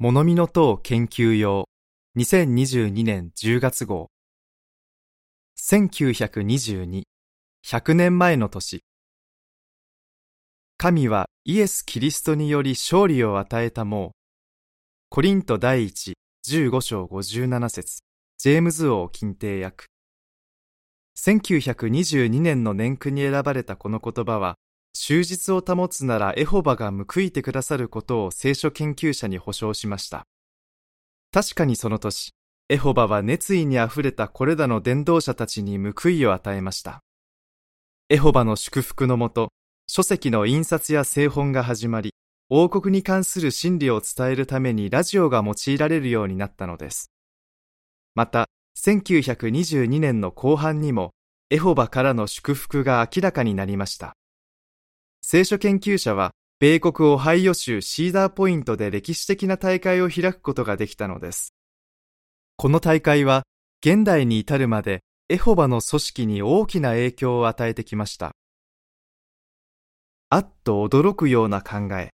物見の塔研究用2022年10月号1922、100年前の年。神はイエス・キリストにより勝利を与えたもう。コリント第一15章57節、ジェームズ王金帝訳。1922年の年句に選ばれたこの言葉は、忠実を保つならエホバが報いてくださることを聖書研究者に保証しました。確かにその年、エホバは熱意にあふれたこれらの伝道者たちに報いを与えました。エホバの祝福のもと、書籍の印刷や製本が始まり、王国に関する真理を伝えるためにラジオが用いられるようになったのです。また、1922年の後半にも、エホバからの祝福が明らかになりました。聖書研究者は、米国オハイオ州シーダーポイントで歴史的な大会を開くことができたのです。この大会は、現代に至るまでエホバの組織に大きな影響を与えてきました。あっと驚くような考え。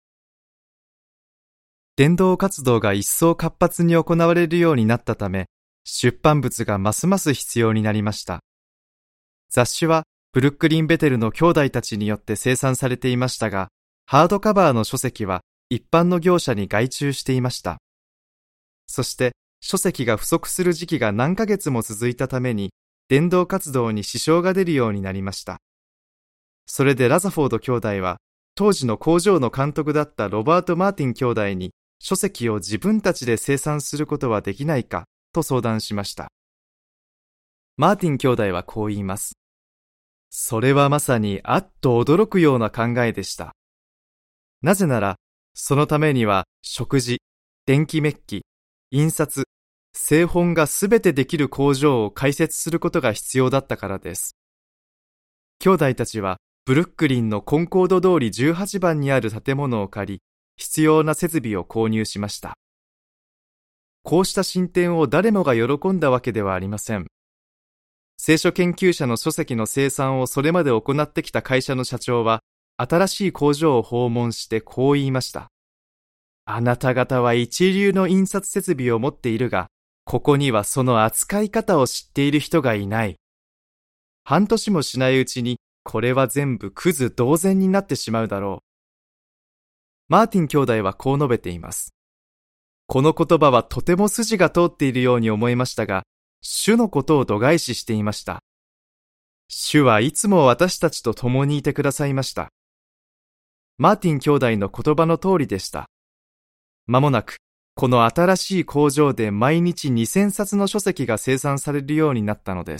伝道活動が一層活発に行われるようになったため、出版物がますます必要になりました。雑誌はブルックリン・ベテルの兄弟たちによって生産されていましたが、ハードカバーの書籍は一般の業者に外注していました。そして書籍が不足する時期が何ヶ月も続いたために、伝道活動に支障が出るようになりました。それでラザフォード兄弟は、当時の工場の監督だったロバート・マーティン兄弟に、書籍を自分たちで生産することはできないかと相談しました。マーティン兄弟はこう言います。それはまさにあっと驚くような考えでした。なぜなら、そのためには食事、電気メッキ、印刷、製本がすべてできる工場を開設することが必要だったからです。兄弟たちはブルックリンのコンコード通り18番にある建物を借り、必要な設備を購入しました。こうした進展を誰もが喜んだわけではありません。聖書研究者の書籍の生産をそれまで行ってきた会社の社長は、新しい工場を訪問してこう言いました。あなた方は一流の印刷設備を持っているが、ここにはその扱い方を知っている人がいない。半年もしないうちに、これは全部クズ同然になってしまうだろう。マーティン兄弟はこう述べています。この言葉はとても筋が通っているように思いましたが、主のことを度外視していました。主はいつも私たちと共にいてくださいました。マーティン兄弟の言葉の通りでした。間もなく、この新しい工場で毎日2000冊の書籍が生産されるようになったのです。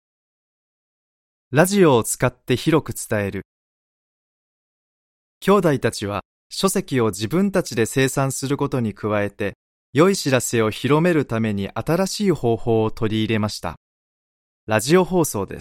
ラジオを使って広く伝える。兄弟たちは書籍を自分たちで生産することに加えて、良い知らせを広めるために新しい方法を取り入れました。ラジオ放送です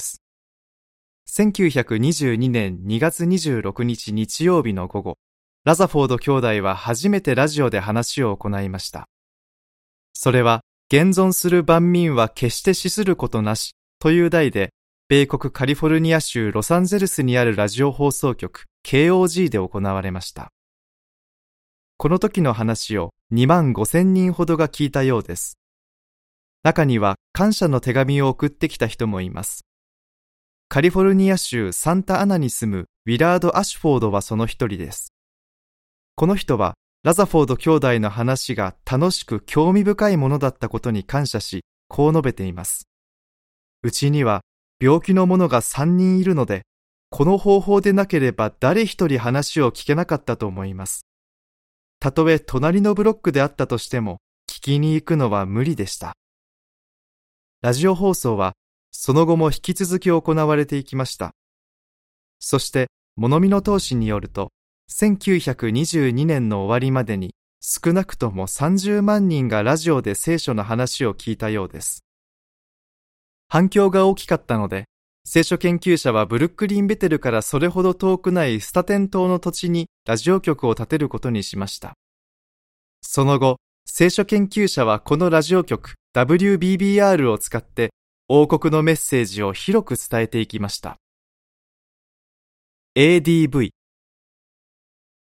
。1922年2月26日日曜日の午後、ラザフォード兄弟は初めてラジオで話を行いました。それは、現存する万民は決して死することなしという題で、米国カリフォルニア州ロサンゼルスにあるラジオ放送局 KOG で行われました。この時の話を25,000人ほどが聞いたようです。中には感謝の手紙を送ってきた人もいます。カリフォルニア州サンタアナに住むウィラード・アシュフォードはその一人です。この人はラザフォード兄弟の話が楽しく興味深いものだったことに感謝し、こう述べています。うちには病気の者が3人いるので、この方法でなければ誰一人話を聞けなかったと思います。たとえ隣のブロックであったとしても、聞きに行くのは無理でした。ラジオ放送は、その後も引き続き行われていきました。そして、物見の当紙によると、1922年の終わりまでに、少なくとも30万人がラジオで聖書の話を聞いたようです。反響が大きかったので、聖書研究者はブルックリン・ベテルからそれほど遠くないスタテン島の土地にラジオ局を建てることにしました。その後、聖書研究者はこのラジオ局 WBBR を使って王国のメッセージを広く伝えていきました。ADV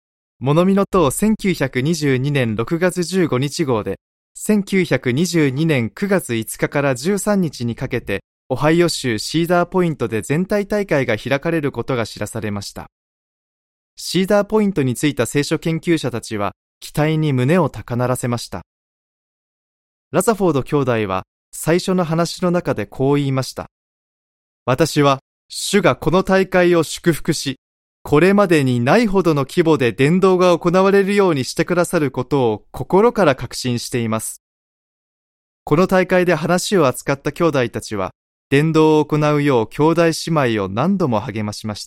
物見の塔1922年6月15日号で、1922年9月5日から13日にかけて、オハイオ州シーダーポイントで全体大会が開かれることが知らされました。シーダーポイントに着いた聖書研究者たちは、期待に胸を高鳴らせました。ラザフォード兄弟は、最初の話の中でこう言いました。私は、主がこの大会を祝福し、これまでにないほどの規模で伝道が行われるようにしてくださることを心から確信しています。この大会で話を扱った兄弟たちは、伝道を行うよう兄弟姉妹を何度も励ましました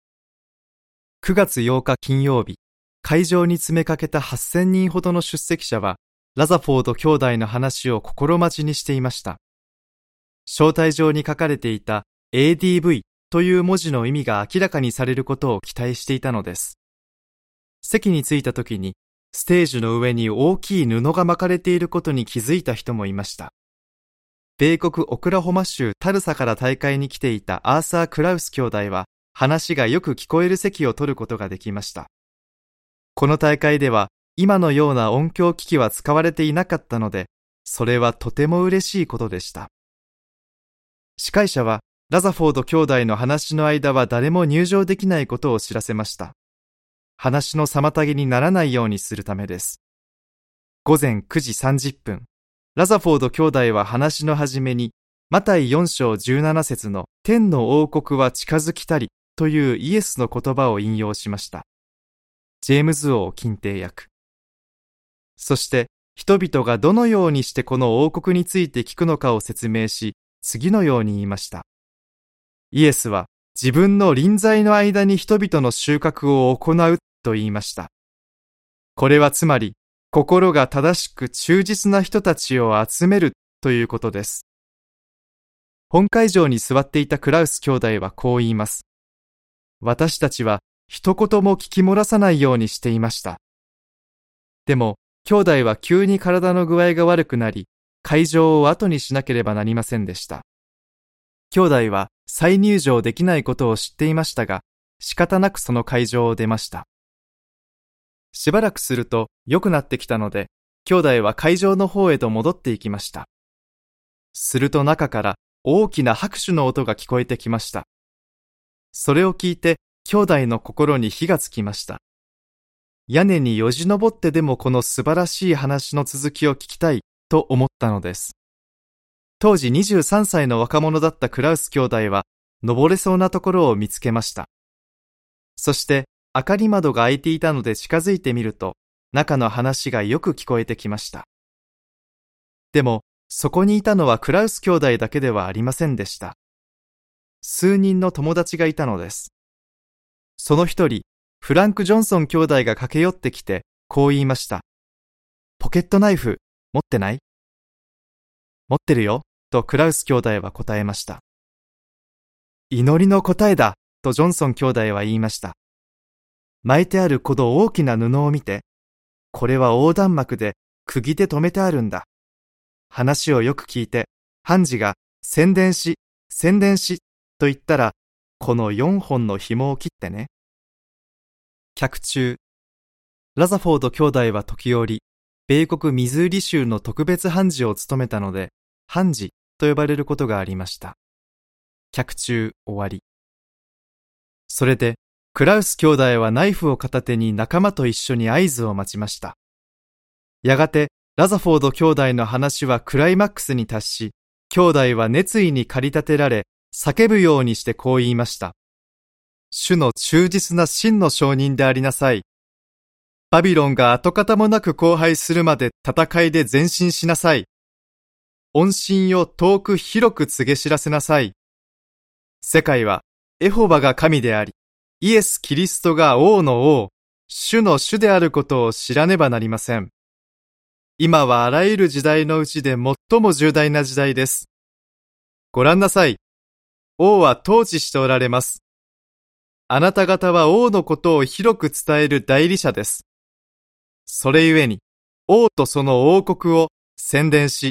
。9月8日金曜日、会場に詰めかけた8000人ほどの出席者は、ラザフォード兄弟の話を心待ちにしていました。招待状に書かれていた ADV という文字の意味が明らかにされることを期待していたのです。席に着いた時に、ステージの上に大きい布が巻かれていることに気づいた人もいました。米国オクラホマ州タルサから大会に来ていたアーサー・クラウス兄弟は、話がよく聞こえる席を取ることができました。この大会では、今のような音響機器は使われていなかったので、それはとても嬉しいことでした。司会者は、ラザフォード兄弟の話の間は誰も入場できないことを知らせました。話の妨げにならないようにするためです。午前9時30分、ラザフォード兄弟は話の始めに、マタイ4章17節の天の王国は近づきたりというイエスの言葉を引用しました。ジェームズ王金帝訳。そして、人々がどのようにしてこの王国について聞くのかを説明し、次のように言いました。イエスは自分の臨在の間に人々の収穫を行うと言いました。これはつまり、心が正しく忠実な人たちを集めるということです。本会場に座っていたクラウス兄弟はこう言います。私たちは一言も聞き漏らさないようにしていました。でも、兄弟は急に体の具合が悪くなり、会場を後にしなければなりませんでした。兄弟は再入場できないことを知っていましたが、仕方なくその会場を出ました。しばらくすると良くなってきたので、兄弟は会場の方へと戻っていきました。すると中から大きな拍手の音が聞こえてきました。それを聞いて兄弟の心に火がつきました。屋根によじ登ってでもこの素晴らしい話の続きを聞きたいと思ったのです。当時23歳の若者だったクラウス兄弟は登れそうなところを見つけました。そして明かり窓が開いていたので近づいてみると中の話がよく聞こえてきました。でもそこにいたのはクラウス兄弟だけではありませんでした。数人の友達がいたのです。その一人、フランク・ジョンソン兄弟が駆け寄ってきて、こう言いました。ポケットナイフ、持ってない？持ってるよ、とクラウス兄弟は答えました。祈りの答えだ、とジョンソン兄弟は言いました。巻いてあるこの大きな布を見て、これは横断幕で釘で留めてあるんだ。話をよく聞いて、判事が宣伝しと言ったら、この4本の紐を切ってね。客中、ラザフォード兄弟は時折、米国ミズーリ州の特別判事を務めたので、判事と呼ばれることがありました。客中終わり。それで、クラウス兄弟はナイフを片手に仲間と一緒に合図を待ちました。やがて、ラザフォード兄弟の話はクライマックスに達し、兄弟は熱意に駆り立てられ、叫ぶようにしてこう言いました。主の忠実な真の証人でありなさい。バビロンが跡形もなく荒廃するまで戦いで前進しなさい。恩信を遠く広く告げ知らせなさい。世界はエホバが神であり、イエス・キリストが王の王、主の主であることを知らねばなりません。今はあらゆる時代のうちで最も重大な時代です。ご覧なさい。王は統治しておられます。あなた方は王のことを広く伝える代理者です。それゆえに、王とその王国を宣伝し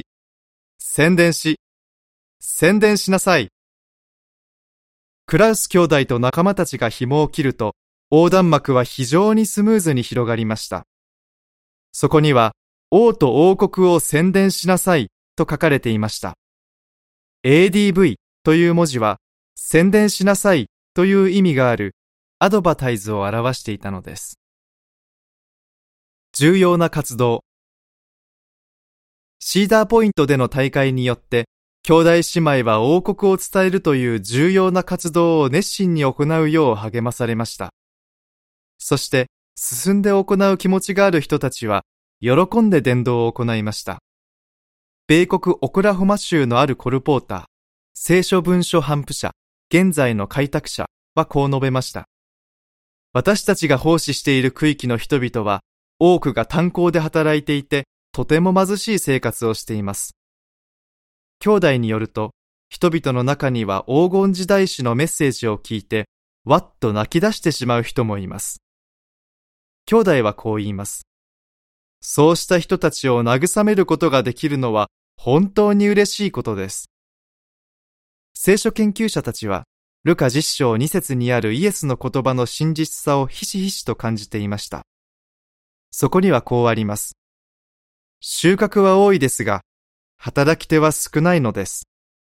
なさい。クラウス兄弟と仲間たちが紐を切ると、 横断幕は非常にスムーズに広がりました。そこには、王と王国を宣伝しなさいと書かれていました。ADV という文字は、宣伝しなさいという意味があるアドバタイズを表していたのです。重要な活動。シーダーポイントでの大会によって、兄弟姉妹は王国を伝えるという重要な活動を熱心に行うよう励まされました。そして、進んで行う気持ちがある人たちは、喜んで伝道を行いました。米国オクラホマ州のあるコルポーター、聖書文書頒布者、現在の開拓者はこう述べました。私たちが奉仕している区域の人々は、多くが炭鉱で働いていて、とても貧しい生活をしています。兄弟によると、人々の中には黄金時代史のメッセージを聞いて、わっと泣き出してしまう人もいます。兄弟はこう言います。そうした人たちを慰めることができるのは本当に嬉しいことです。聖書研究者たちは、ルカ10章2節にあるイエスの言葉の真実さをひしひしと感じていました。そこにはこうあります。収穫は多いですが、働き手は少ないのです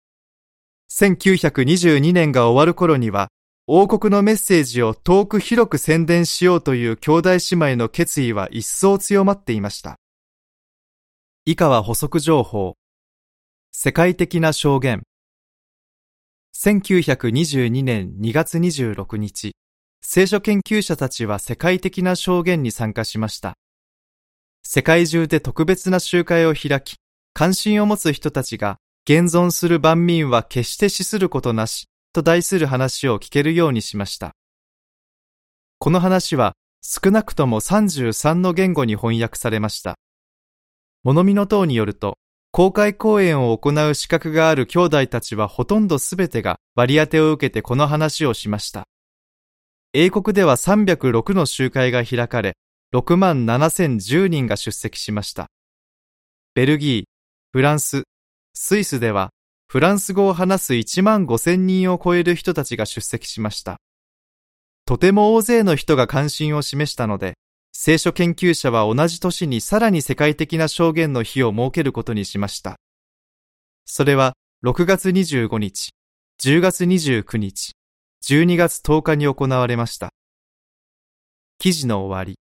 。1922年が終わる頃には、王国のメッセージを遠く広く宣伝しようという兄弟姉妹の決意は一層強まっていました。以下は補足情報。世界的な証言。1922年2月26日、聖書研究者たちは世界的な証言に参加しました。世界中で特別な集会を開き、関心を持つ人たちが、現存する万民は決して死することなし、と題する話を聞けるようにしました。この話は少なくとも33の言語に翻訳されました。物見の塔によると、公開講演を行う資格がある兄弟たちはほとんどすべてが割り当てを受けてこの話をしました。英国では306の集会が開かれ、67,010人が出席しました。ベルギー、フランス、スイスでは、フランス語を話す15,000人を超える人たちが出席しました。とても大勢の人が関心を示したので、聖書研究者は同じ年にさらに世界的な証言の日を設けることにしました。それは6月25日、10月29日、12月10日に行われました。記事の終わり。